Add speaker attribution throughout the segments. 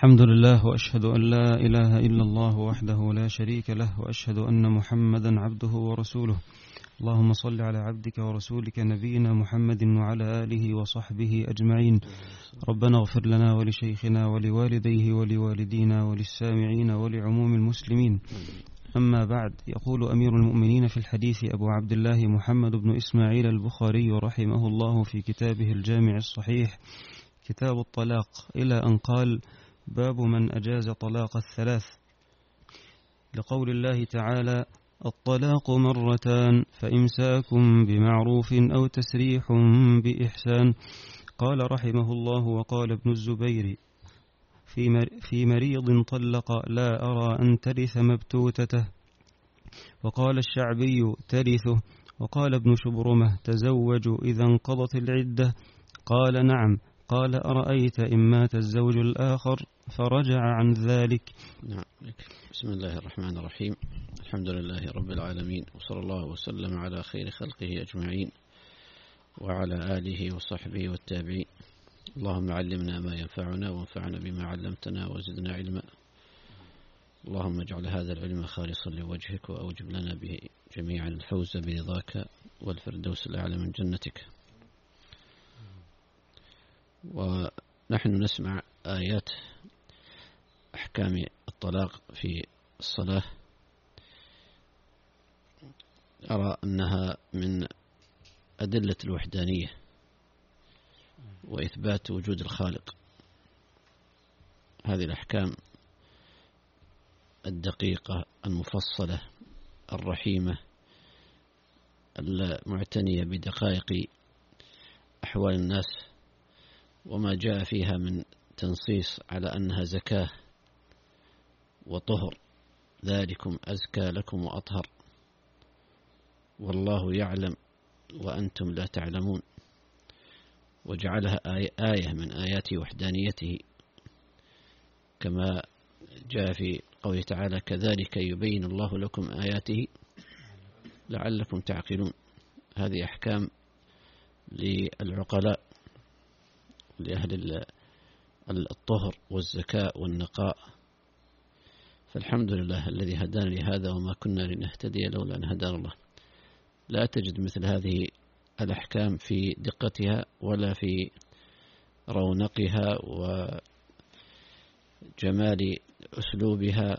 Speaker 1: الحمد لله وأشهد أن لا إله إلا الله وحده لا شريك له وأشهد أن محمدا عبده ورسوله. اللهم صل على عبدك ورسولك نبينا محمد وعلى آله وصحبه أجمعين. ربنا اغفر لنا ولشيخنا ولوالديه ولوالدينا وللسامعين ولعموم المسلمين. أما بعد، يقول أمير المؤمنين في الحديث أبو عبد الله محمد بن إسماعيل البخاري رحمه الله في كتابه الجامع الصحيح كتاب الطلاق إلى أن قال: باب من أجاز طلاق الثلاث، لقول الله تعالى: الطلاق مرتان فإمساك بمعروف أو تسريح بإحسان. قال رحمه الله: وقال ابن الزبير في مريض طلق لا أرى أن ترث مبتوتته. وقال الشعبي: ترثه. وقال ابن شبرمة: تزوج إذا انقضت العدة. قال: نعم. قال: أرأيت إن مات الزوج الآخر فرجع عن ذلك.
Speaker 2: نعم. بسم الله الرحمن الرحيم. الحمد لله رب العالمين، وصلى الله وسلم على خير خلقه أجمعين وعلى آله وصحبه والتابعين. اللهم علمنا ما ينفعنا وانفعنا بما علمتنا وزدنا علما. اللهم اجعل هذا العلم خالصا لوجهك وأوجب لنا به جميعا الفوز برضاك والفردوس الأعلى من جنتك. ونحن نسمع آيات أحكام الطلاق في الصلاة، أرى أنها من أدلة الوحدانية وإثبات وجود الخالق. هذه الأحكام الدقيقة المفصلة الرحيمة المعتنية بدقائق أحوال الناس وما جاء فيها من تنصيص على أنها زكاة وطهر، ذلكم أزكى لكم وأطهر والله يعلم وأنتم لا تعلمون، وجعلها آية من آيات وحدانيته، كما جاء في قوله تعالى: كذلك يبين الله لكم آياته لعلكم تعقلون. هذه أحكام للعقلاء، لأهل الطهر والزكاء والنقاء. فالحمد لله الذي هدانا لهذا وما كنا لنهتدي لولا أن هدانا الله. لا تجد مثل هذه الأحكام في دقتها ولا في رونقها وجمال أسلوبها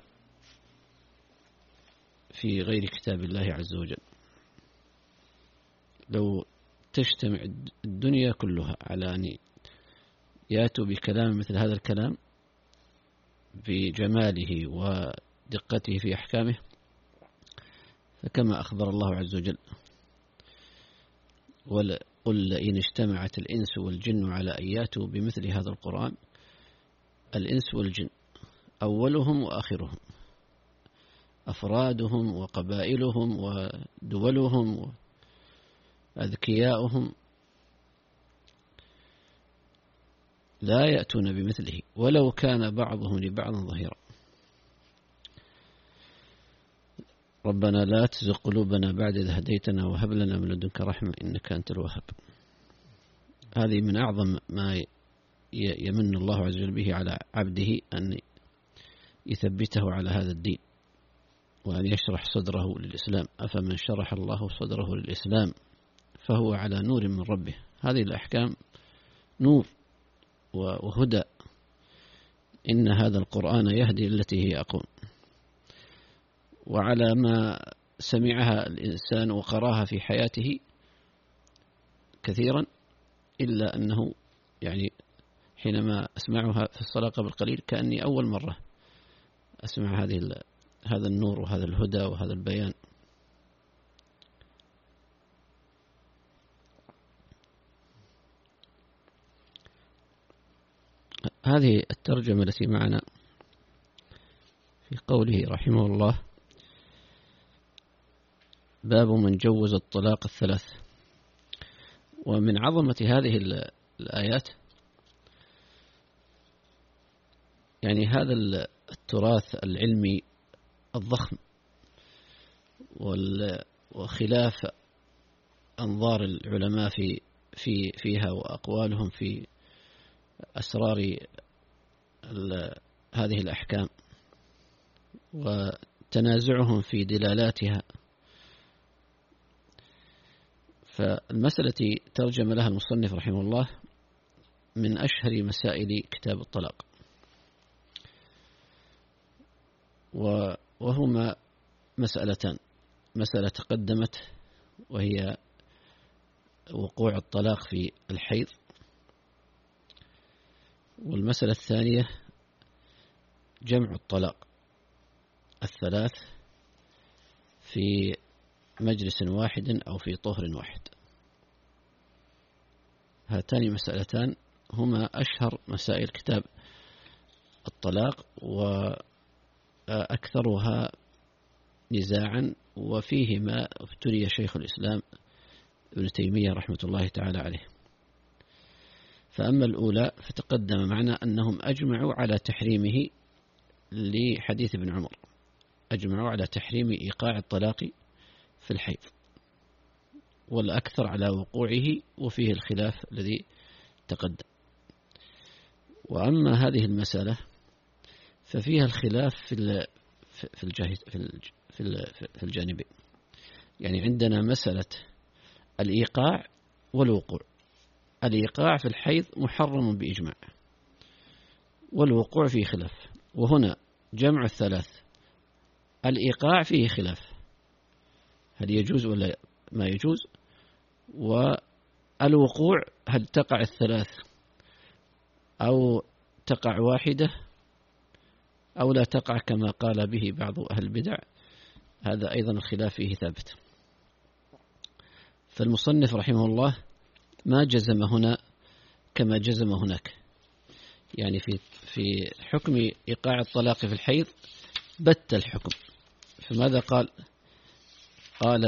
Speaker 2: في غير كتاب الله عز وجل. لو تجتمع الدنيا كلها على أن يأتوا بكلام مثل هذا الكلام بجماله ودقته في أحكامه، فكما أخبر الله عز وجل: قل إن اجتمعت الإنس والجن على أن يأتوا بمثل هذا القرآن. الإنس والجن أولهم وآخرهم، أفرادهم وقبائلهم ودولهم وأذكياؤهم، لا يأتون بمثله ولو كان بعضهم لبعض ظهيرا. ربنا لا تزغ قلوبنا بعد إذ هديتنا وهب لنا من لدنك رحمة إنك أنت الوهاب. هذه من أعظم ما يمن الله عز وجل به على عبده، أن يثبته على هذا الدين وأن يشرح صدره للإسلام. أفمن شرح الله صدره للإسلام فهو على نور من ربه. هذه الأحكام نور وهدى. إن هذا القرآن يهدي التي هي أقوم. وعلى ما سمعها الإنسان وقراها في حياته كثيرا، إلا أنه يعني حينما أسمعها في الصلاة قبل قليل كأني أول مرة أسمع هذا النور وهذا الهدى وهذا البيان. هذه الترجمة التي معنا في قوله رحمه الله: باب من جوز الطلاق الثلاث. ومن عظمة هذه الآيات يعني هذا التراث العلمي الضخم، وخلاف أنظار العلماء فيها وأقوالهم في أسرار هذه الأحكام وتنازعهم في دلالاتها. فالمسألة ترجم لها المصنف رحمه الله من أشهر مسائل كتاب الطلاق، وهما مسألتان: مسألة تقدمت وهي وقوع الطلاق في الحيض، والمسألة الثانية جمع الطلاق الثلاث في مجلس واحد أو في طهر واحد. هاتان مسألتان هما أشهر مسائل كتاب الطلاق وأكثرها نزاعا، وفيهما ابتلي شيخ الإسلام ابن تيمية رحمة الله تعالى عليه. فأما الأولى فتقدم معنا أنهم أجمعوا على تحريمه لحديث ابن عمر، أجمعوا على تحريم إيقاع الطلاق في الحيض، والأكثر على وقوعه، وفيه الخلاف الذي تقدم. وأما هذه المسألة ففيها الخلاف في الجانبين. يعني عندنا مسألة الإيقاع والوقوع. الإيقاع في الحيض محرم بإجماع، والوقوع فيه خلاف. وهنا جمع الثلاث، الإيقاع فيه خلاف هل يجوز ولا ما يجوز، والوقوع هل تقع الثلاث أو تقع واحدة أو لا تقع كما قال به بعض أهل البدع. هذا أيضا الخلاف فيه ثابت. فالمصنف رحمه الله ما جزم هنا كما جزم هناك، يعني في حكم إيقاع الطلاق في الحيض بت الحكم. فماذا قال؟ قال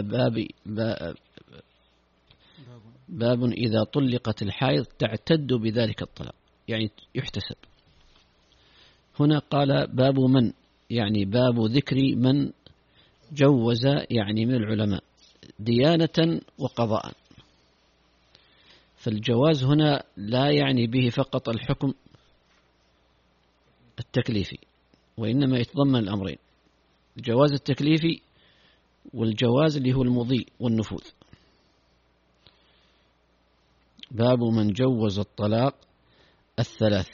Speaker 2: باب إذا طلقت الحائض تعتد بذلك الطلاق، يعني يحتسب. هنا قال باب من، يعني باب ذكر من جوز، يعني من العلماء، ديانة وقضاء. فالجواز هنا لا يعني به فقط الحكم التكليفي، وإنما يتضمن الأمرين: الجواز التكليفي والجواز اللي هو المضي والنفوذ. باب من جوز الطلاق الثلاث،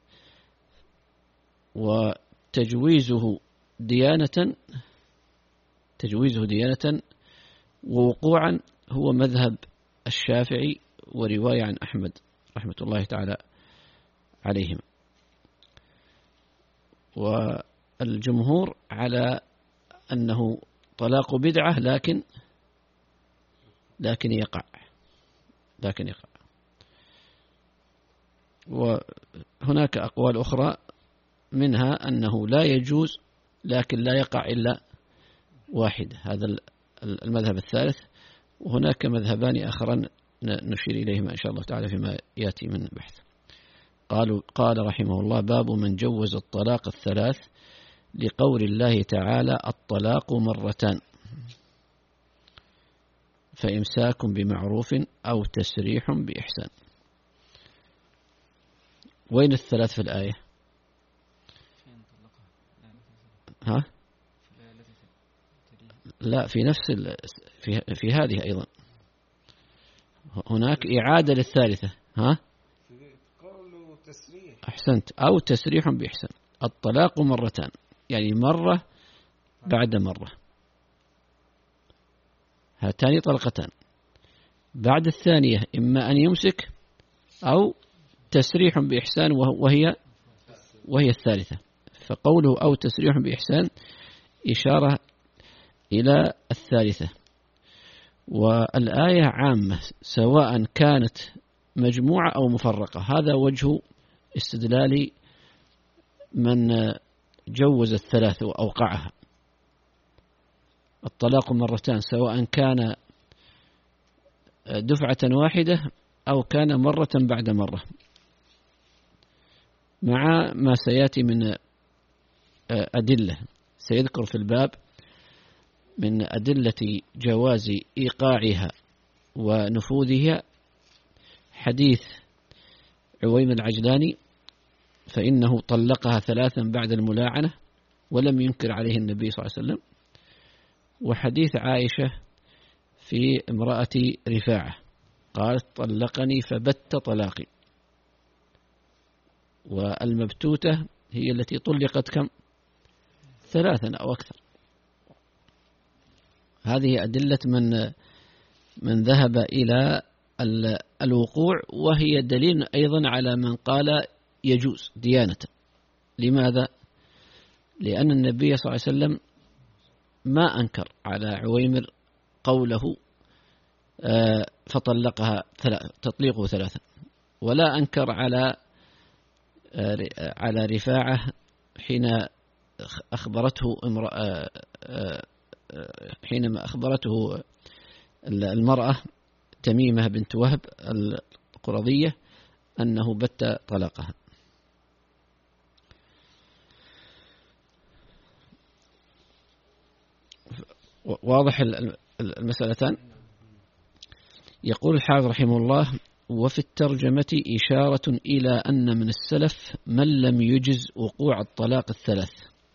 Speaker 2: وتجويزه ديانة ووقوعا هو مذهب الشافعي ورواية عن أحمد رحمة الله تعالى عليهم. والجمهور على أنه طلاق بدعة لكن يقع. وهناك أقوال أخرى، منها أنه لا يجوز لكن لا يقع إلا واحد، هذا المذهب الثالث. وهناك مذهبان آخران نشير إليهما إن شاء الله تعالى فيما يأتي من بحث. قال رحمه الله: باب من جوز الطلاق الثلاث، لقول الله تعالى: الطلاق مرتان، فإمساك بمعروف أو تسريح بإحسان. وين الثلاث في الآية؟ ها؟ لا، في نفس في هذه أيضا هناك إعادة للثالثة. ها؟ أحسنت، أو تسريح بإحسان. الطلاق مرتان، يعني مرة بعد مرة، هاتان طلقتان. بعد الثانية إما أن يمسك أو تسريح بإحسان، وهي الثالثة. فقوله أو تسريح بإحسان إشارة إلى الثالثة. والآية عامة سواء كانت مجموعة أو مفرقة. هذا وجه استدلال من جوز الثلاث وأوقعها. الطلاق مرتان سواء كان دفعة واحدة أو كان مرة بعد مرة، مع ما سيأتي من أدلة سيذكر في الباب من أدلة جواز إيقاعها ونفوذها حديث عويم العجلاني فإنه طلقها 3 بعد الملاعنة ولم ينكر عليه النبي صلى الله عليه وسلم. وحديث عائشة في امرأة رفاعة قالت طلقني فبت طلاقي، والمبتوتة هي التي طلقت كم؟ 3 أو أكثر. هذه أدلة من ذهب إلى الوقوع، وهي دليل أيضا على من قال يجوز ديانة. لماذا؟ لأن النبي صلى الله عليه وسلم ما أنكر على عويمر قوله فطلقها تطليقه 3، ولا أنكر على رفاعة حينما أخبرته المرأة تميمة بنت وهب القرظية أنه بت طلاقها. واضح المسألتان. يقول الحافظ رحمه الله: وفي الترجمة إشارة إلى أن من السلف من لم يجز وقوع الطلاق 3.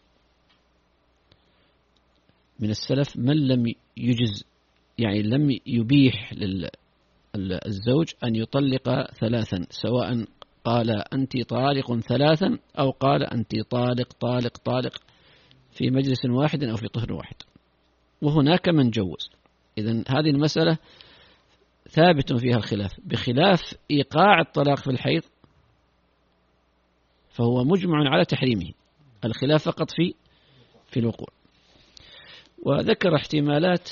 Speaker 2: من السلف من لم يجز، يعني لم يبيح للزوج أن يطلق 3، سواء قال أنت طالق 3 أو قال أنت طالق طالق طالق في مجلس واحد أو في طهر واحد. وهناك من جوز. إذن هذه المسألة ثابت فيها الخلاف، بخلاف إيقاع الطلاق في الحيض فهو مجمع على تحريمه، الخلاف فقط في الوقوع. وذكر احتمالات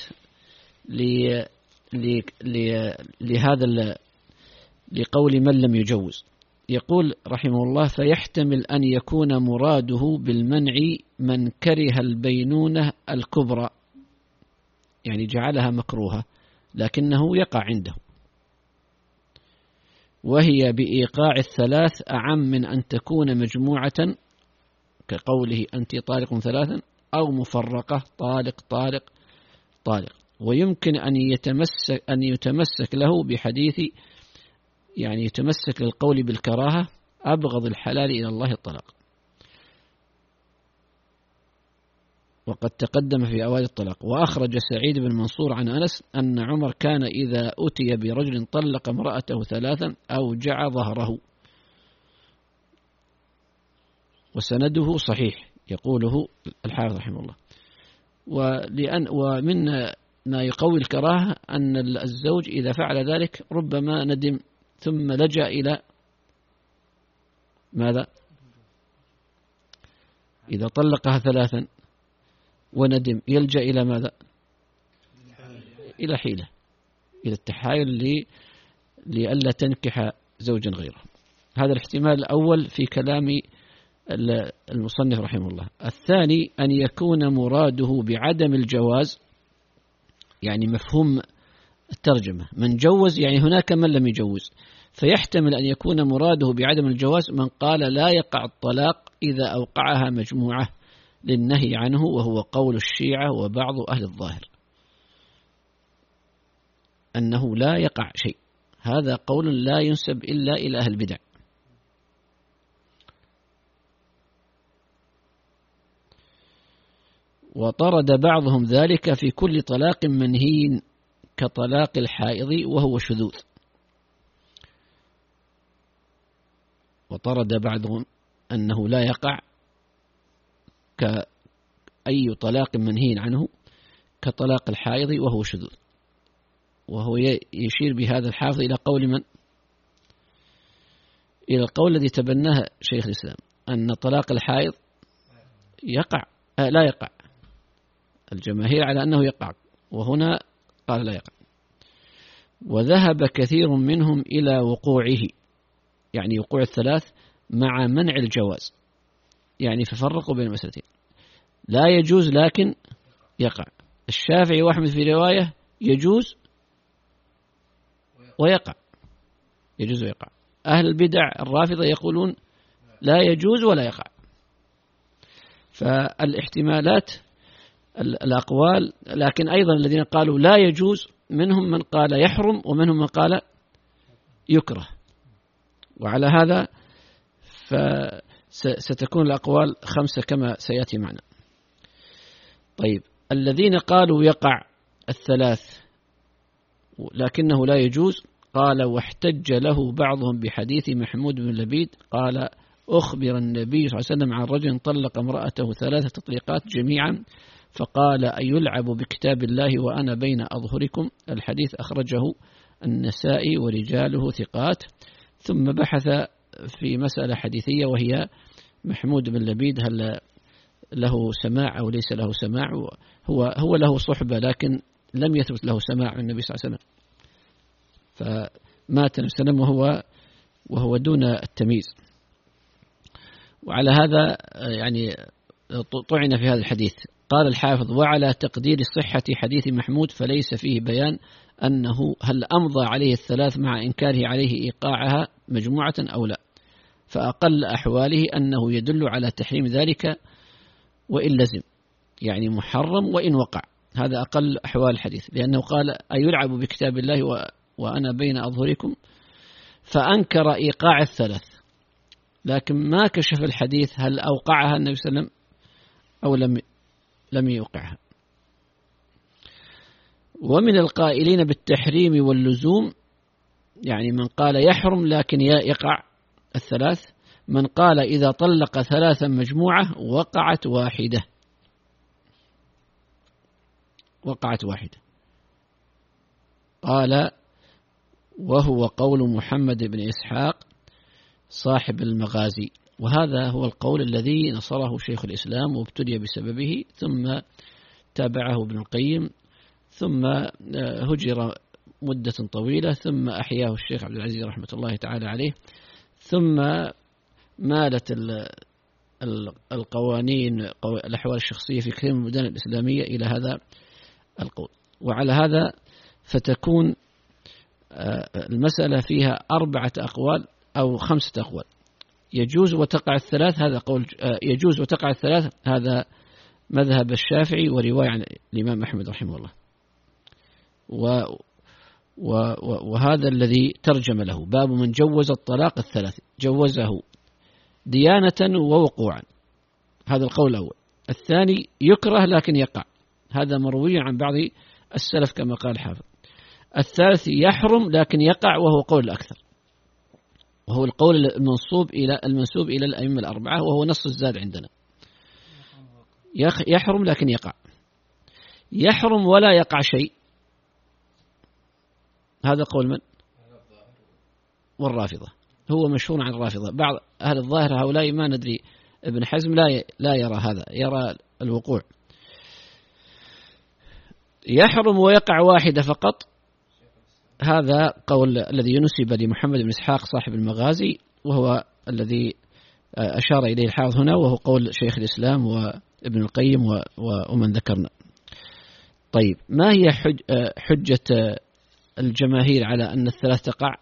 Speaker 2: لهذا لقول من لم يجوز. يقول رحمه الله: فيحتمل أن يكون مراده بالمنع من كره البينونة الكبرى، يعني جعلها مكروهة لكنه يقع عنده، وهي بإيقاع 3 أعم من أن تكون مجموعة كقوله أنت طالق 3 أو مفرقة طالق طالق طالق. ويمكن أن يتمسك له بحديث، يعني يتمسك للقول بالكراهة: أبغض الحلال إلى الله الطلاق. وقد تقدم في أوائل الطلاق. وأخرج سعيد بن منصور عن أنس أن عمر كان إذا أتي برجل طلق امرأته 3 أوجع ظهره. وسنده صحيح يقوله الحافظ رحمه الله. ومن ما يقوي الكراهة أن الزوج إذا فعل ذلك ربما ندم ثم لجأ إلى ماذا؟ إذا طلقها 3 وندم يلجأ إلى ماذا؟ إلى حيلة، إلى التحايل لئلا تنكح زوجا غيره. هذا الاحتمال الأول في كلام المصنف رحمه الله. الثاني أن يكون مراده بعدم الجواز، يعني مفهوم الترجمة من جوز، يعني هناك من لم يجوز، فيحتمل أن يكون مراده بعدم الجواز من قال لا يقع الطلاق إذا أوقعها مجموعة للنهي عنه، وهو قول الشيعة وبعض أهل الظاهر أنه لا يقع شيء. هذا قول لا ينسب إلا إلى أهل البدع. وطرد بعضهم ذلك في كل طلاق منهي كطلاق الحائض وهو شذوذ. وطرد بعضهم أنه لا يقع كأي طلاق منهي عنه كطلاق الحائض وهو شذوذ. وهو يشير بهذا الحافظ إلى قول من؟ إلى القول الذي تبناه شيخ الإسلام أن طلاق الحائض يقع لا يقع. الجماهير على أنه يقع، وهنا قال لا يقع. وذهب كثير منهم إلى وقوعه، يعني وقوع 3 مع منع الجواز، يعني ففرقوا بين المسألتين. لا يجوز لكن يقع. الشافعي وأحمد في رواية يجوز ويقع، يجوز ويقع. أهل البدع الرافضة يقولون لا يجوز ولا يقع. فالاحتمالات الأقوال، لكن أيضا الذين قالوا لا يجوز منهم من قال يحرم ومنهم من قال يكره. وعلى هذا ستكون الأقوال 5 كما سيأتي معنا. طيب، الذين قالوا يقع 3 لكنه لا يجوز، قال واحتج له بعضهم بحديث محمود بن لبيد قال أخبر النبي صلى الله عليه وسلم عن رجل طلق امرأته 3 تطليقات جميعا فقال أيلعب بكتاب الله وأنا بين أظهركم. الحديث أخرجه النسائي ورجاله ثقات. ثم بحث في مسألة حديثية وهي محمود بن لبيد هل له سماع أو ليس له سماع. هو له صحبة لكن لم يثبت له سماع من النبي صلى الله عليه وسلم، فمات النبي صلى الله عليه وسلم وهو دون التمييز. وعلى هذا يعني طعن في هذا الحديث. قال الحافظ وعلى تقدير صحة حديث محمود فليس فيه بيان أنه هل أمضى عليه 3 مع إنكاره عليه إيقاعها مجموعة أو لا، فأقل أحواله أنه يدل على تحريم ذلك وإن لزم، يعني محرم وإن وقع. هذا أقل أحوال الحديث، لأنه قال أيلعب بكتاب الله وأنا بين أظهركم، فأنكر إيقاع 3 لكن ما كشف الحديث هل أوقعها النبي صلى الله عليه وسلم أو لم يوقعها. ومن القائلين بالتحريم واللزوم يعني من قال يحرم لكن يقع 3، من قال إذا طلق 3 مجموعة وقعت واحدة. قال وهو قول محمد بن إسحاق صاحب المغازي، وهذا هو القول الذي نصره شيخ الإسلام وابتلي بسببه، ثم تابعه ابن القيم، ثم هجر مدة طويلة، ثم أحياه الشيخ عبد العزيز رحمة الله تعالى عليه، ثم مالت القوانين الأحوال الشخصية في كثير من البلدان الإسلامية إلى هذا القول. وعلى هذا فتكون المسألة فيها 4 أقوال أو 5 أقوال. يجوز وتقع 3 هذا قول، يجوز وتقع 3 هذا مذهب الشافعي ورواية عن الإمام أحمد رحمه الله. وهذا الذي ترجم له باب من جوز الطلاق 3 جوزه ديانة ووقوعا، هذا القول الأول. الثاني يكره لكن يقع، هذا مروي عن بعض السلف كما قال الحافظ. الثالث يحرم لكن يقع، وهو قول الأكثر، وهو القول المنسوب إلى الأئمة الأربعة، وهو نص الزاد عندنا. يحرم لكن يقع، يحرم ولا يقع شيء، هذا قول من؟ والرافضة. هو مشهور عن الرافضة. بعض أهل الظاهر هؤلاء ما ندري، ابن حزم لا يرى هذا، يرى الوقوع. يحرم ويقع واحدة فقط، هذا قول الذي ينسب لمحمد بن إسحاق صاحب المغازي، وهو الذي أشار إليه الحافظ هنا، وهو قول شيخ الإسلام وابن القيم ومن ذكرنا. طيب، ما هي حجة الجماهير على أن 3 تقع؟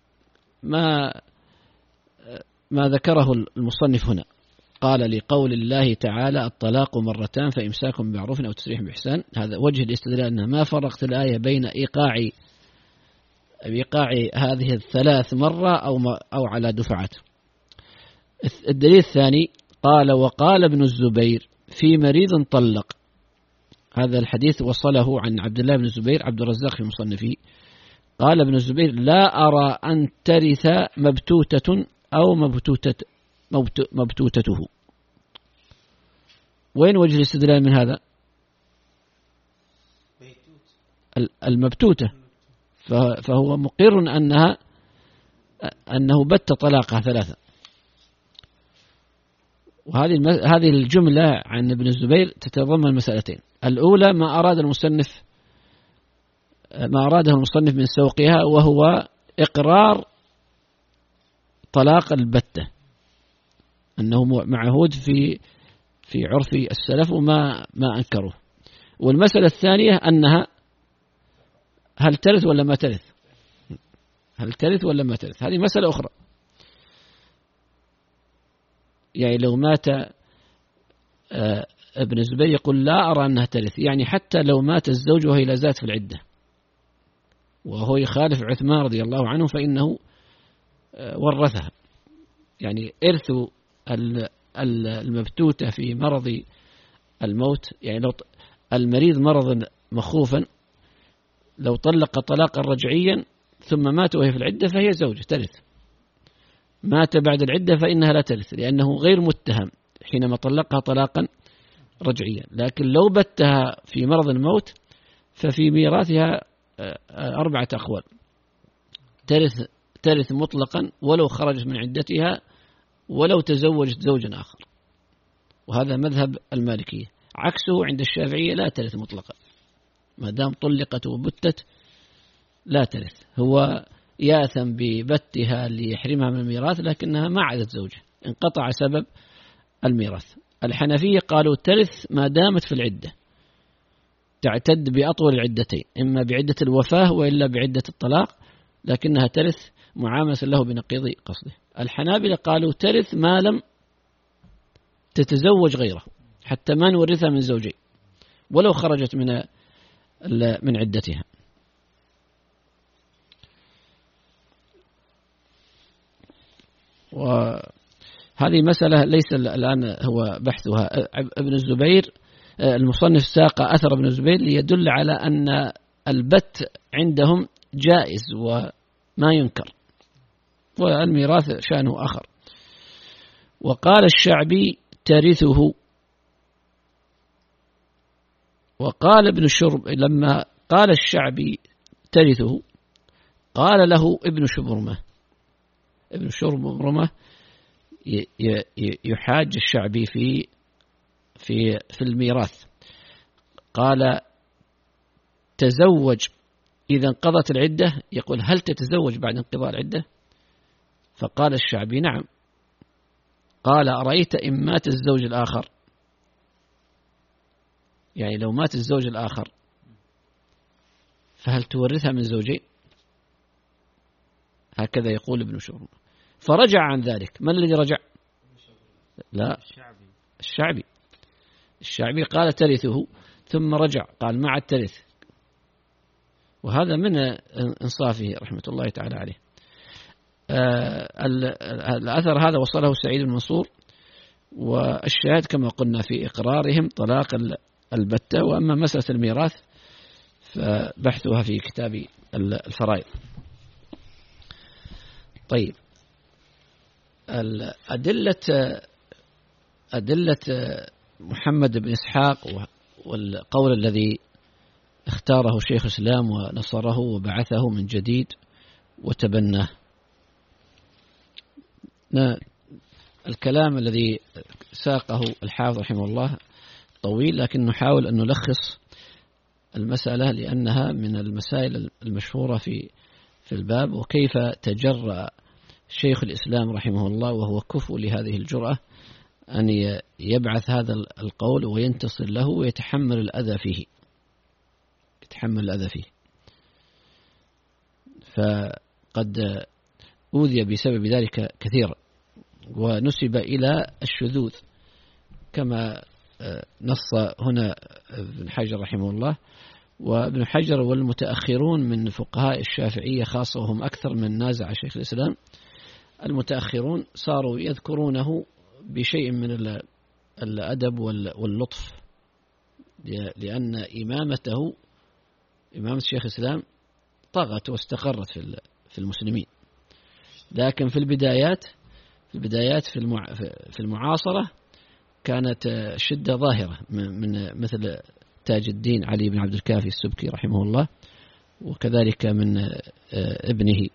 Speaker 2: ما ذكره المصنف هنا. قال لقول الله تعالى الطلاق 2 فإمساك بمعروف أو تسريح بإحسان، هذا وجه الاستدلال أنه ما فرقت الآية بين إيقاع هذه 3 مرة أو على دفعات. الدليل الثاني قال وقال ابن الزبير في مريض طلق، هذا الحديث وصله عن عبد الله بن الزبير عبد الرزاق في مصنفه. قال ابن الزبير لا أرى أن ترث مبتوتة أو مبتوتته. وين وجه الاستدلال من هذا؟ المبتوتة، فهو مقر أنه بت طلاقها 3. وهذه الجملة عن ابن الزبير تتضمن مسألتين. الأولى ما أراده المصنف من سوقها، وهو إقرار طلاق البتة، أنه معهود في عرف السلف وما أنكروه. والمسألة الثانية أنها هل ترث ولا ما ترث، هذه مسألة أخرى. يعني لو مات ابن الزبير يقول لا أرى أنها ترث، يعني حتى لو مات الزوج وهي لا زالت في العدة وهو يخالف عثمان رضي الله عنه فإنه ورثها، يعني إرث المبتوتة في مرض الموت، يعني لو المريض مرض مخوفا لو طلق طلاقا رجعيا ثم مات وهي في العدة فهي زوجة ترث، مات بعد العدة فإنها لا ترث لأنه غير متهم حينما طلقها طلاقا رجعيا. لكن لو بتها في مرض الموت ففي ميراثها 4 أقوال: ترث مطلقا ولو خرجت من عدتها ولو تزوجت زوجا آخر، وهذا مذهب المالكية. عكسه عند الشافعية لا ترث مطلقا، ما دام طلقت وبتت لا ترث، هو ياثم ببتها ليحرمها من الميراث لكنها ما عادت زوجة، انقطع سبب الميراث. الحنفية قالوا ترث ما دامت في العدة، تعتد بأطول العدتين، إما بعدة الوفاة وإلا بعدة الطلاق، لكنها ترث معاملة له بنقيض قصده. الحنابلة قالوا ترث ما لم تتزوج غيره، حتى ما نورثها من زوجين ولو خرجت من عدتها. وهذه مسألة ليس الآن هو بحثها. ابن الزبير المصنف ساق أثر ابن الزبير ليدل على أن البت عندهم جائز وما ينكر، والميراث شأنه آخر. وقال الشعبي ترثه. وقال ابن شرب لما قال الشعبي ترثه قال له ابن شبرمة. ابن شبرمة يحاج الشعبي في الميراث، قال تزوج إذا انقضت العدة، يقول هل تتزوج بعد انقضاء العدة؟ فقال الشعبي نعم. قال أرأيت إن مات الزوج الآخر، يعني لو مات الزوج الآخر فهل تورثها من زوجين؟ هكذا يقول ابن شبرمة. فرجع عن ذلك. من الذي رجع؟ لا، الشعبي قال ترثه ثم رجع قال ما عاد ترث، وهذا من إنصافه رحمة الله تعالى عليه. الأثر هذا وصله سعيد بن منصور، والشاهد كما قلنا في إقرارهم طلاق البتة. وأما مسألة الميراث فبحثها في كتاب الفرائض. طيب، أدلة محمد بن إسحاق والقول الذي اختاره شيخ الإسلام ونصره وبعثه من جديد وتبناه. الكلام الذي ساقه الحافظ رحمه الله طويل، لكن نحاول أن نلخص المسألة لأنها من المسائل المشهورة في الباب، وكيف تجرأ شيخ الإسلام رحمه الله وهو كفء لهذه الجرأة أن يبعث هذا القول وينتصر له ويتحمل الأذى فيه. فقد أوذي بسبب ذلك كثيرا، ونسب إلى الشذوذ كما نص هنا ابن حجر رحمه الله. وابن حجر والمتأخرون من فقهاء الشافعية خاصة، وهم أكثر من نازع شيخ الإسلام، المتأخرون صاروا يذكرونه بشيء من الأدب واللطف، لأن إمامة شيخ الإسلام طغت واستقرت في المسلمين. لكن في البدايات في المعاصرة كانت شدة ظاهرة من مثل تاج الدين علي بن عبد الكافي السبكي رحمه الله، وكذلك من ابنه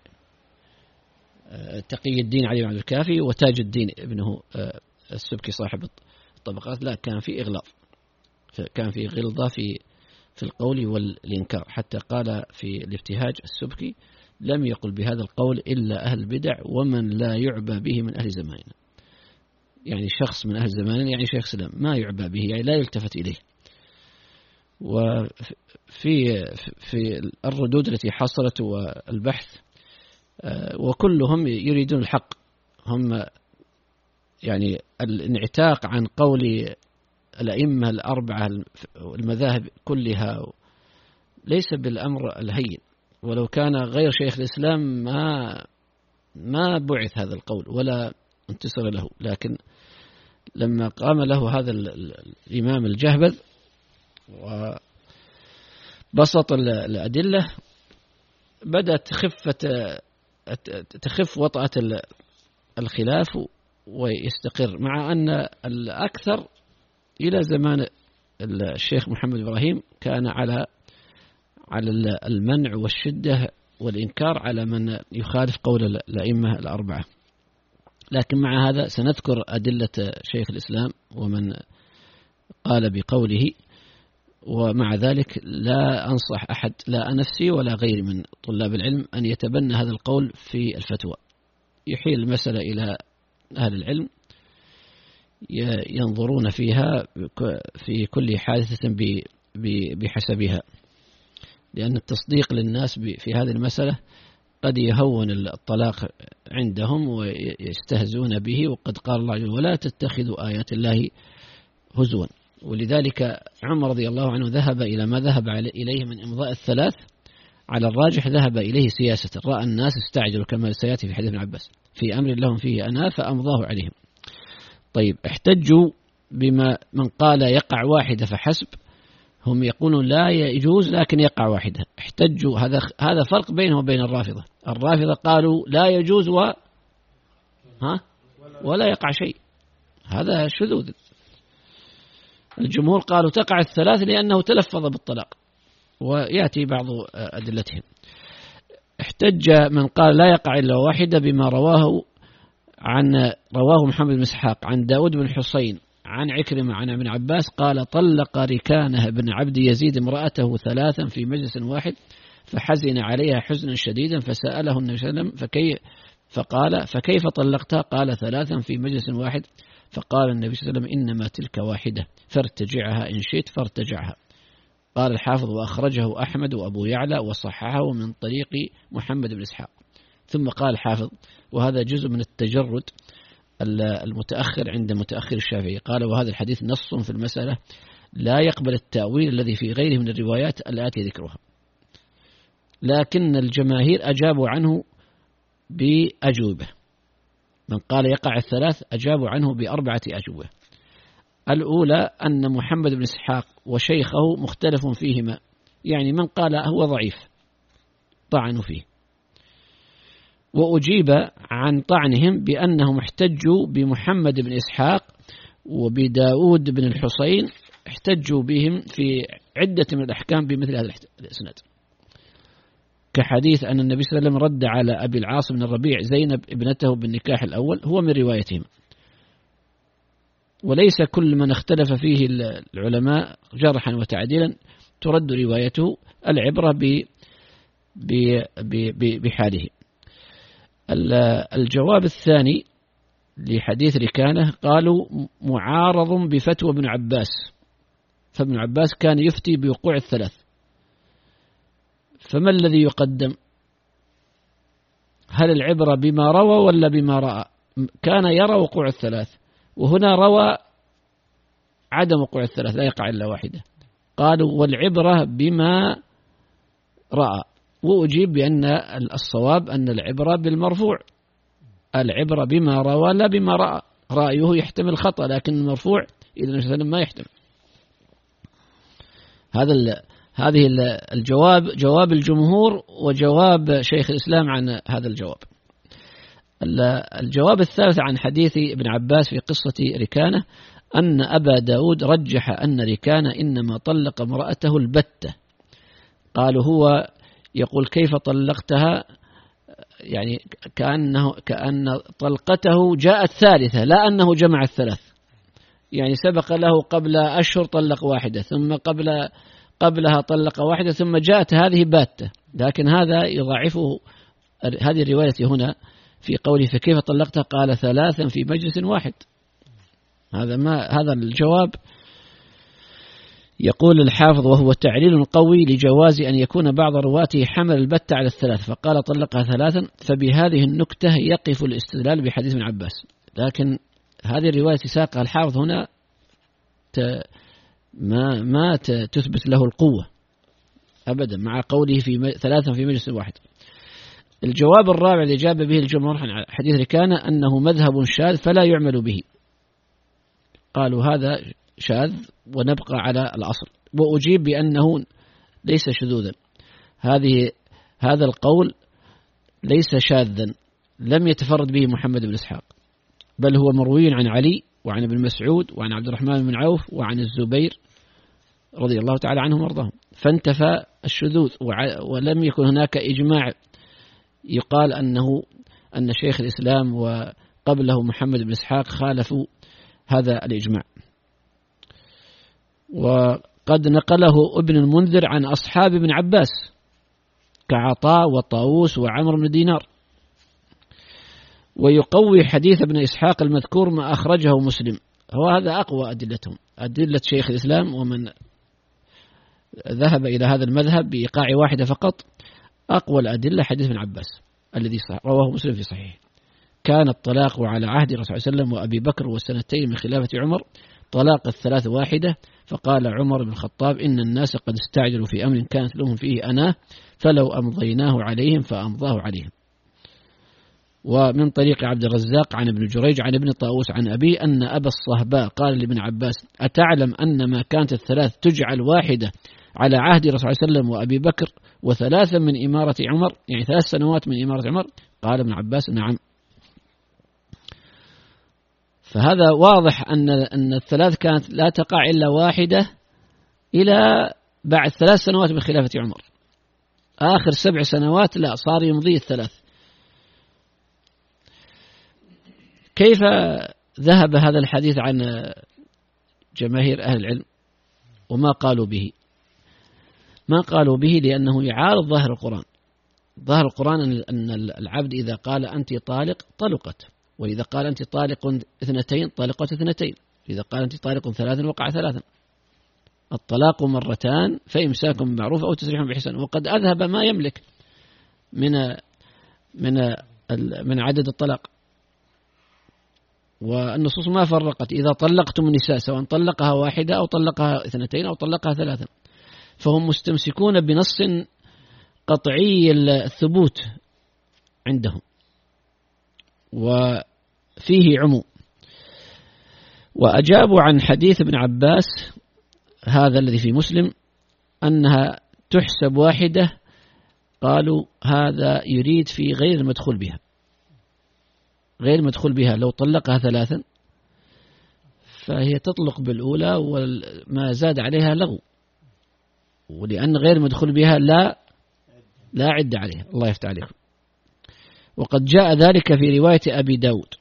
Speaker 2: تقي الدين علي بن عبد الكافي، وتاج الدين ابنه السبكي صاحب الطبقات. لا، كان في إغلاظ، كان في غلظة في القول والإنكار، حتى قال في الابتهاج السبكي لم يقل بهذا القول إلا أهل البدع ومن لا يعبى به من أهل زماننا. يعني شخص من أهل زماننا يعني شيخ الإسلام ما يعبى به، يعني لا يلتفت إليه. وفي الردود التي حصلت والبحث، وكلهم يريدون الحق، هم يعني الانعتاق عن قول الأئمة الأربعة المذاهب كلها ليس بالأمر الهين، ولو كان غير شيخ الإسلام ما بعث هذا القول ولا انتصر له. لكن لما قام له هذا الإمام الجهبذ وبسط الأدلة بدأت تخف وطأة الخلاف ويستقر، مع أن الأكثر إلى زمان الشيخ محمد إبراهيم كان على المنع والشدة والإنكار على من يخالف قول الأئمة الأربعة. لكن مع هذا سنذكر أدلة شيخ الإسلام ومن قال بقوله، ومع ذلك لا أنصح أحد لا نفسي ولا غيري من طلاب العلم أن يتبنى هذا القول في الفتوى، يحيل المسألة إلى أهل العلم ينظرون فيها في كل حادثة بحسبها، لأن التصديق للناس في هذه المسألة قد يهون الطلاق عندهم ويستهزئون به، وقد قال الله عز وجل ولا تتخذوا آيات الله هزوا. ولذلك عمر رضي الله عنه ذهب إلى ما ذهب إليه من إمضاء الثلاث، على الراجح ذهب إليه سياسة، رأى الناس استعجلوا كما سيأتي في حديث ابن عباس في أمر لهم فيه أنا فأمضاه عليهم. طيب احتجوا بما من قال يقع واحدة فحسب، هم يقولون لا يجوز لكن يقع واحدة. احتجوا هذا فرق بينه وبين الرافضة. الرافضة قالوا لا يجوز ولا يقع شيء، هذا شذوذ. الجمهور قالوا تقع الثلاث لأنه تلفظ بالطلاق، ويأتي بعض أدلتهم. احتج من قال لا يقع إلا واحدة بما رواه محمد بن إسحاق عن داود بن حسين عن عكرمة عن ابن عباس قال طلق ركانه بن عبد يزيد امرأته 3 في مجلس واحد فحزن عليها حزنا شديدا فسأله النبي صلى الله عليه وسلم فقال فكيف طلقتها؟ قال 3 في مجلس واحد. فقال النبي صلى الله عليه وسلم إنما تلك واحدة فارتجعها إن شئت فارتجعها. قال الحافظ وأخرجه أحمد وأبو يعلى وصححه من طريق محمد بن إسحاق. ثم قال الحافظ وهذا جزء من التجرد المتأخر عند متأخر الشافعي، قال وهذا الحديث نص في المسألة لا يقبل التأويل الذي في غيره من الروايات التي ذكرها، لكن الجماهير أجابوا عنه بأجوبة. من قال يقع الثلاث أجابوا عنه ب4 أجوبة. الأولى أن محمد بن إسحاق وشيخه مختلف فيهما، يعني من قال هو ضعيف طعنوا فيه، وأجيب عن طعنهم بأنهم احتجوا بمحمد بن إسحاق وبداود بن الحسين، احتجوا بهم في عدة من الأحكام بمثل هذا الإسناد، كحديث أن النبي صلى الله عليه وسلم رد على أبي العاص بن الربيع زينب ابنته بالنكاح الأول، هو من روايتهم. وليس كل من اختلف فيه العلماء جرحا وتعديلا ترد روايته، العبرة بحاله. الجواب الثاني لحديث ركانة قالوا معارض بفتوى ابن عباس، فابن عباس كان يفتي بوقوع الثلاث، فما الذي يقدم؟ هل العبرة بما روى ولا بما رأى؟ كان يرى وقوع الثلاث، وهنا روى عدم وقوع الثلاث لا يقع إلا واحدة. قالوا والعبرة بما رأى، وأجيب بأن الصواب أن العبرة بالمرفوع، العبرة بما روى لا بما رأى، رأيه يحتمل خطأ لكن المرفوع إذا النبي صلى الله عليه وسلم ما يحتمل. هذه جواب الجمهور وجواب شيخ الإسلام عن هذا الجواب. الجواب الثالث عن حديث ابن عباس في قصة ركانة أن أبا داود رجح أن ركانة إنما طلق امرأته البتة. قالوا هو يقول كيف طلقتها، يعني كأن طلقته جاءت ثالثة، لا أنه جمع الثلاث، يعني سبق له قبل أشهر طلق واحدة، ثم قبلها طلق واحدة، ثم جاءت هذه باتة. لكن هذا يضعفه هذه الرواية هنا في قوله فكيف طلقتها قال 3 في مجلس واحد. هذا الجواب يقول الحافظ وهو تعليل قوي لجواز أن يكون بعض رواته حمل البتة على الثلاث فقال طلقها 3، فبهذه النكتة يقف الاستدلال بحديث ابن عباس. لكن هذه الرواية ساقها الحافظ هنا ما تثبت له القوة أبدا مع قوله في 3 في مجلس واحد. الجواب الرابع الذي جاب به الجمهور عن حديث ركانة أنه مذهب شاذ فلا يعمل به، قالوا هذا شاذ ونبقى على الأصل، وأجيب بأنه ليس شذوذا. هذا القول ليس شاذا، لم يتفرد به محمد بن إسحاق، بل هو مروي عن علي وعن ابن مسعود وعن عبد الرحمن بن عوف وعن الزبير رضي الله تعالى عنهم وارضاهم، فانتفى الشذوذ، ولم يكن هناك إجماع يقال أن شيخ الإسلام وقبله محمد بن إسحاق خالفوا هذا الإجماع. وقد نقله ابن المنذر عن أصحاب ابن عباس كعطاء وطاووس وعمر بن دينار. ويقوي حديث ابن إسحاق المذكور ما أخرجه مسلم، هو هذا أقوى أدلتهم، أدلة شيخ الإسلام ومن ذهب إلى هذا المذهب بإيقاع واحدة فقط. أقوى الأدلة حديث ابن عباس الذي رواه مسلم في صحيح: كان الطلاق على عهد الرسول صلى الله عليه وسلم وأبي بكر والسنتين من خلافة عمر طلاق الثلاث واحدة، فقال عمر بن الخطاب: إن الناس قد استعجلوا في أمر كانت لهم فيه أناه، فلو أمضيناه عليهم فأمضاه عليهم. ومن طريق عبد الرزاق عن ابن جريج عن ابن طاووس عن أبي أن أبا الصهباء قال لابن عباس: أتعلم أن ما كانت الثلاث تجعل واحدة على عهد الرسول صلى الله عليه وسلم وأبي بكر وثلاثا من إمارة عمر، يعني 3 سنوات من إمارة عمر؟ قال ابن عباس: نعم. فهذا واضح أن الثلاث كانت لا تقع إلا واحدة إلى بعد 3 سنوات من خلافة عمر. آخر 7 سنوات لا، صار يمضي الثلاث. كيف ذهب هذا الحديث عن جماهير أهل العلم وما قالوا به؟ ما قالوا به لأنه يعارض ظاهر القرآن. ظاهر القرآن أن العبد إذا قال أنت طالق طلقت، وإذا قال أنت طالق 2 طلقت 2، إذا قال أنت طالق 3 وقع 3. الطلاق مرتان فإمساك بمعروف أو تسريح بإحسان. وقد أذهب ما يملك من عدد الطلاق، والنصوص ما فرقت: إذا طلقتم النساء سواء طلقها 1 أو طلقها 2 أو طلقها 3. فهم مستمسكون بنص قطعي الثبوت عندهم وفيه عموم. وأجابوا عن حديث ابن عباس هذا الذي في مسلم أنها تحسب واحدة، قالوا هذا يريد في غير المدخول بها، غير مدخول بها. لو طلقها 3 فهي تطلق بالأولى وما زاد عليها لغو، ولأن غير مدخول بها لا عد عليها. الله يفتح عليكم. وقد جاء ذلك في رواية أبي داود.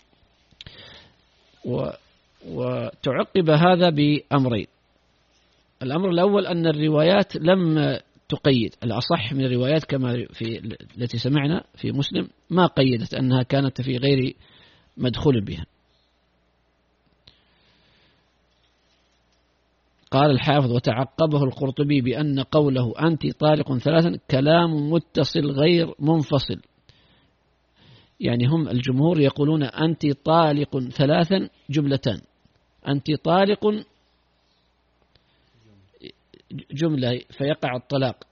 Speaker 2: وتعقب هذا بأمرين: الأمر الأول أن الروايات لم تقيد، الأصح من الروايات كما في التي سمعنا في مسلم ما قيدت أنها كانت في غير مدخول بها. قال الحافظ: وتعقبه القرطبي بأن قوله أنت طالق 3 كلام متصل غير منفصل. يعني هم الجمهور يقولون أنت طالق 3 جملتان، أنت طالق جملة فيقع الطلاق،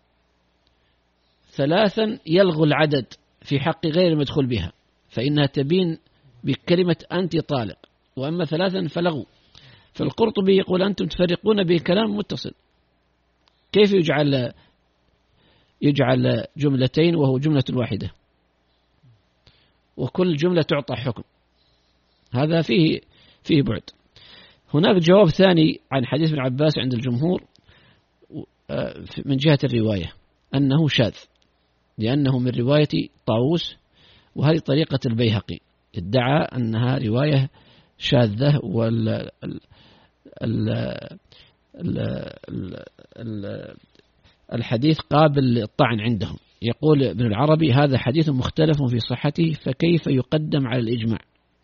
Speaker 2: 3 يلغو العدد في حق غير المدخول بها، فإنها تبين بكلمة أنت طالق، وأما 3 فلغو. فالقرطبي يقول أنتم تفرقون بكلام متصل، كيف يجعل جملتين وهو جملة واحدة وكل جملة تعطى حكم؟ هذا فيه بعد. هناك جواب ثاني عن حديث ابن عباس عند الجمهور من جهة الرواية أنه شاذ، لأنه من رواية طاووس، وهذه طريقة البيهقي، ادعى أنها رواية شاذة الحديث قابل للطعن عندهم. يقول ابن العربي: هذا حديث مختلف في صحته، فكيف يقدم على الإجماع؟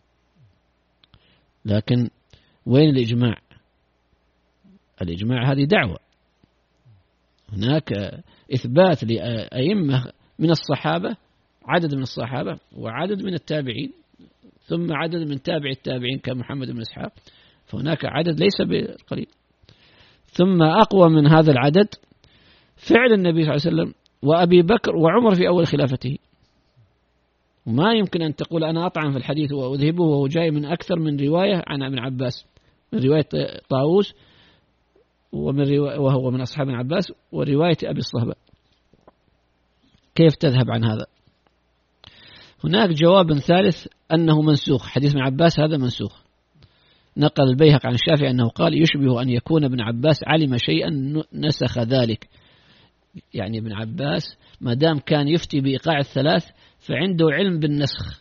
Speaker 2: لكن وين الإجماع؟ الإجماع هذه دعوة، هناك إثبات لأئمة من الصحابة، عدد من الصحابة وعدد من التابعين، ثم عدد من تابع التابعين كمحمد بن إسحاق، فهناك عدد ليس بالقليل. ثم أقوى من هذا العدد فعل النبي صلى الله عليه وسلم وأبي بكر وعمر في أول خلافته. وما يمكن أن تقول أنا أطعن في الحديث وأذهبه وهو جاي من أكثر من رواية عن ابن عباس، من رواية طاووس وهو من أصحاب ابن عباس، ورواية أبي الصهباء. كيف تذهب عن هذا؟ هناك جواب ثالث أنه منسوخ، حديث ابن عباس هذا منسوخ. نقل البيهقي عن الشافعي أنه قال يشبه أن يكون ابن عباس علم شيئا نسخ ذلك. يعني ابن عباس ما دام كان يفتي بإيقاع الثلاث فعنده علم بالنسخ،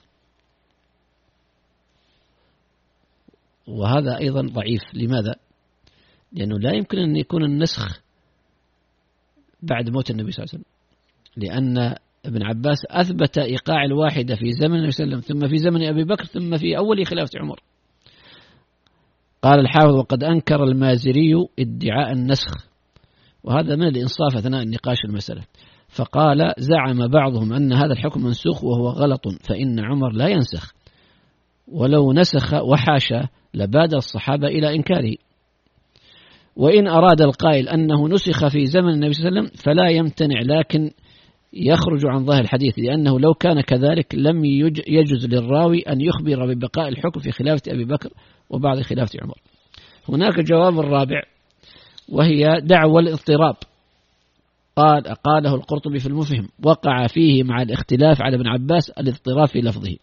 Speaker 2: وهذا أيضا ضعيف. لماذا؟ لأنه لا يمكن أن يكون النسخ بعد موت النبي صلى الله عليه وسلم، لأن ابن عباس أثبت إيقاع الواحدة في زمن النبي صلى الله عليه وسلم، ثم في زمن أبي بكر، ثم في أول خلافة عمر. قال الحافظ وقد أنكر المازري ادعاء النسخ، وهذا من الإنصاف أثناء النقاش المسألة، فقال زعم بعضهم أن هذا الحكم منسوخ وهو غلط، فإن عمر لا ينسخ، ولو نسخ وحاشا لبادر الصحابة إلى إنكاره. وإن أراد القائل أنه نسخ في زمن النبي صلى الله عليه وسلم فلا يمتنع، لكن يخرج عن ظاهر الحديث، لأنه لو كان كذلك لم يجوز للراوي أن يخبر ببقاء الحكم في خلافة أبي بكر وبعد خلافة عمر. هناك جواب الرابع، وهي دعوى الاضطراب. قاله القرطبي في المفهم وقع فيه مع الاختلاف على ابن عباس الاضطراب في لفظه،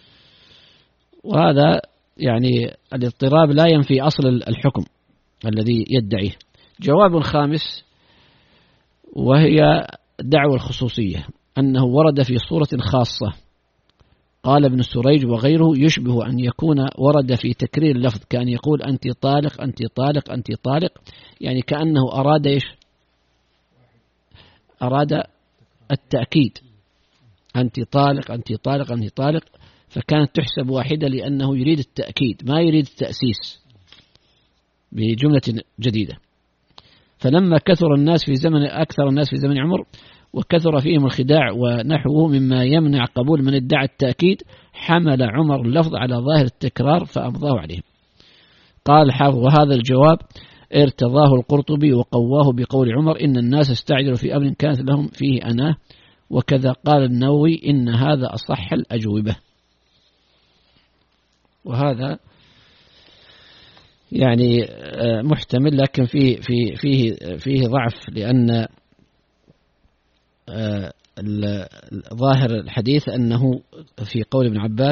Speaker 2: وهذا يعني الاضطراب لا ينفي أصل الحكم الذي يدعيه. جواب خامس، وهي دعوى الخصوصية، أنه ورد في صورة خاصة. قال ابن السريج وغيره يشبه أن يكون ورد في تكرير اللفظ، كأن يقول أنت طالق أنت طالق أنت طالق، يعني كأنه أراد إيش؟ أراد التأكيد، أنت طالق أنت طالق أنت طالق، فكانت تحسب واحدة لأنه يريد التأكيد ما يريد التأسيس بجملة جديدة. فلما كثر الناس في زمن أكثر الناس في زمن عمر وكثر فيهم الخداع ونحوه مما يمنع قبول من ادعى التأكيد، حمل عمر اللفظ على ظاهر التكرار فأمضاه عليهم. قال الحافظ وهذا الجواب ارتضاه القرطبي وقواه بقول عمر إن الناس استعجلوا في أمر كانت لهم فيه أناه، وكذا قال النووي إن هذا أصح الأجوبة. وهذا يعني محتمل، لكن فيه ضعف، لأن ظاهر الحديث أنه في قول ابن عباس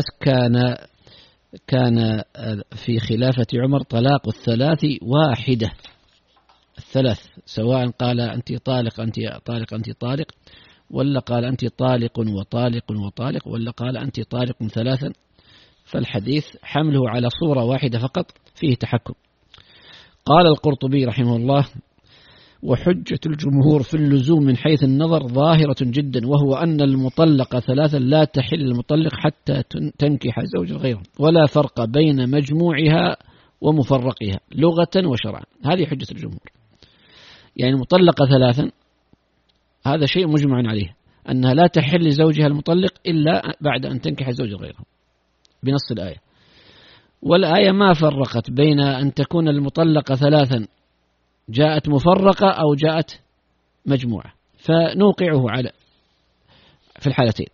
Speaker 2: كان في خلافة عمر طلاق الثلاث واحدة، الثلاث، سواء قال أنت طالق أنت طالق أنت طالق، ولا قال أنت طالق وطالق وطالق، ولا قال أنت طالق ثلاثا. فالحديث حمله على صورة واحدة فقط فيه تحكم. قال القرطبي رحمه الله وحجة الجمهور في اللزوم من حيث النظر ظاهرة جدا، وهو أن المطلقة ثلاثا لا تحل المطلق حتى تنكح زوج غيره، ولا فرق بين مجموعها ومفرقها لغة وشرعا. هذه حجة الجمهور، يعني المطلقة ثلاثا هذا شيء مجمع عليه، أنها لا تحل لزوجها المطلق إلا بعد أن تنكح زوج غيره بنص الآية. والآية ما فرقت بين أن تكون المطلقة ثلاثا جاءت مفرقة أو جاءت مجموعة، فنوقعه على في الحالتين.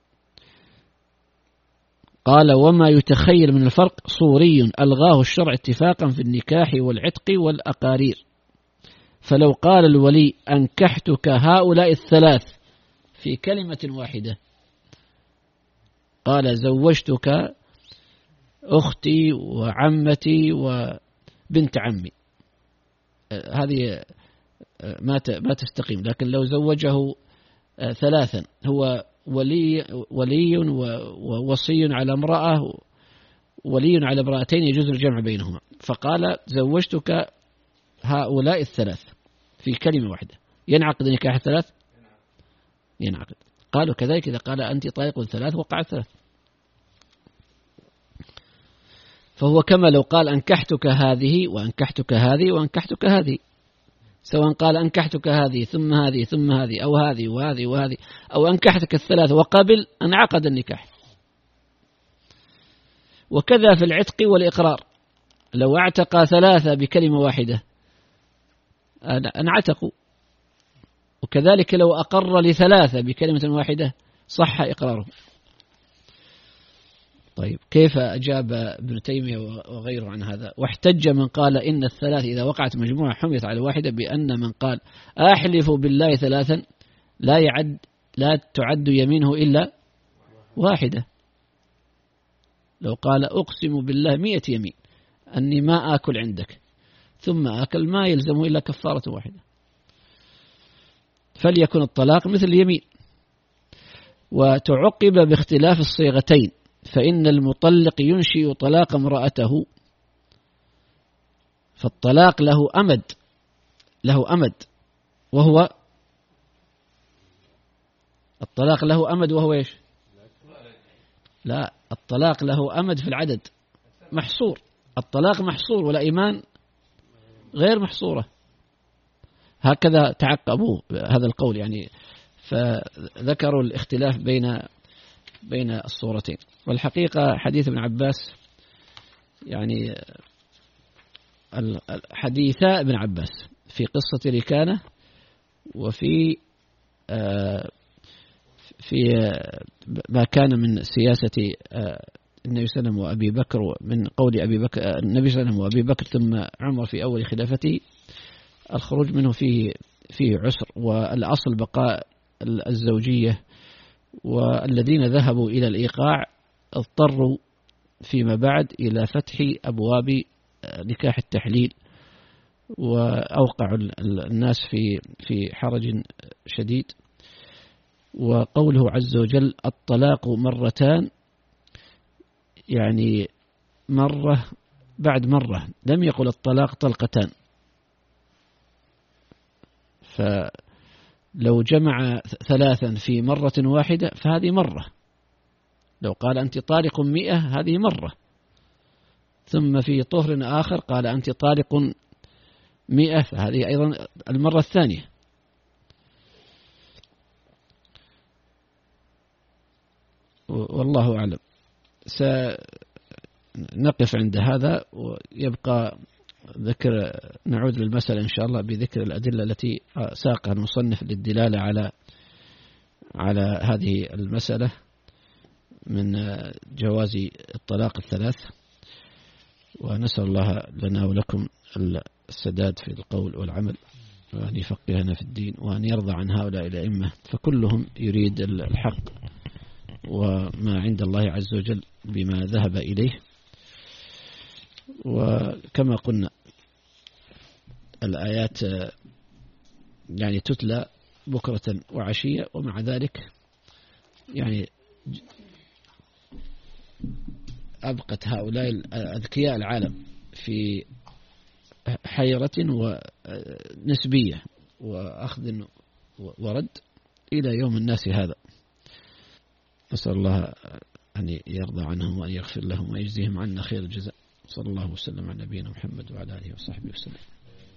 Speaker 2: قال وما يتخيل من الفرق صوري ألغاه الشرع اتفاقا في النكاح والعتق والأقارير. فلو قال الولي أنكحتك هؤلاء الثلاث في كلمة واحدة، قال زوجتك أختي وعمتي وبنت عمي، هذه ما تستقيم. لكن لو زوجه ثلاثا، هو ولي ووصي على امرأة، ولي على امرأتين يجوز الجمع بينهما، فقال زوجتك هؤلاء الثلاث في كلمة واحدة، ينعقد نكاح الثلاث؟ ينعقد. قالوا كذلك إذا قال أنت طالق ثلاث وقع الثلاث. فهو كما لو قال أنكحتك هذه وأنكحتك هذه وأنكحتك هذه، سواء قال أنكحتك هذه ثم هذه ثم هذه، أو هذه وهذه وهذه، أو أنكحتك الثلاث وقبل انعقد النكاح. وكذا في العتق والإقرار، لو اعتق ثلاثة بكلمة واحدة انعتقوا، وكذلك لو أقر لثلاثة بكلمة واحدة صح إقراره. طيب كيف أجاب ابن تيمية وغيره عن هذا؟ واحتج من قال إن الثلاث إذا وقعت مجموعة حملت على واحدة بأن من قال أحلف بالله ثلاثا لا تعد يمينه إلا واحدة. لو قال أقسم بالله 100 يمين أني ما آكل عندك ثم آكل ما يلزمه إلا كفارة واحدة، فليكن الطلاق مثل اليمين. وتعقب باختلاف الصيغتين، فإن المطلق ينشئ طلاق امرأته، فالطلاق له أمد وهو الطلاق له أمد وهو إيش؟ لا، الطلاق له أمد في العدد محصور، الطلاق محصور والإيمان غير محصورة. هكذا تعقبوا هذا القول يعني، فذكروا الاختلاف بين الصورتين. والحقيقة حديث ابن عباس يعني حديثا ابن عباس في قصة ركانة وفي ما كان من سياسة النبي صلى الله عليه وسلم وأبي بكر، من قول أبي بكر النبي صلى الله عليه وسلم وأبي بكر ثم عمر في أول خلافته، الخروج منه فيه عسر، والأصل بقاء الزوجية. والذين ذهبوا إلى الإيقاع اضطروا فيما بعد إلى فتح أبواب نكاح التحليل، وأوقعوا الناس في حرج شديد. وقوله عز وجل الطلاق مرتان، يعني مرة بعد مرة، لم يقل الطلاق طلقتان. فلو جمع ثلاثا في مرة واحدة فهذه مرة، لو قال أنت طالق 100 هذه مرة، ثم في طهر آخر قال أنت طالق 100 فهذه أيضا المرة الثانية. والله أعلم. سنقف عند هذا، ويبقى نعود للمسألة إن شاء الله بذكر الأدلة التي ساقها المصنف للدلالة على هذه المسألة من جواز الطلاق الثلاث. ونسأل الله لنا ولكم السداد في القول والعمل، وأن يفقهنا في الدين، وأن يرضى عن هؤلاء الأئمة، فكلهم يريد الحق وما عند الله عز وجل بما ذهب إليه. وكما قلنا الآيات يعني تتلى بكرة وعشية، ومع ذلك يعني أبقت هؤلاء أذكياء العالم في حيرة ونسبية وأخذ ورد إلى يوم الناس هذا. نسأل الله أن يرضى عنهم وأن يغفر لهم ويجزيهم عنا خير الجزاء. صلى الله وسلم على نبينا محمد وعلى آله وصحبه وسلم.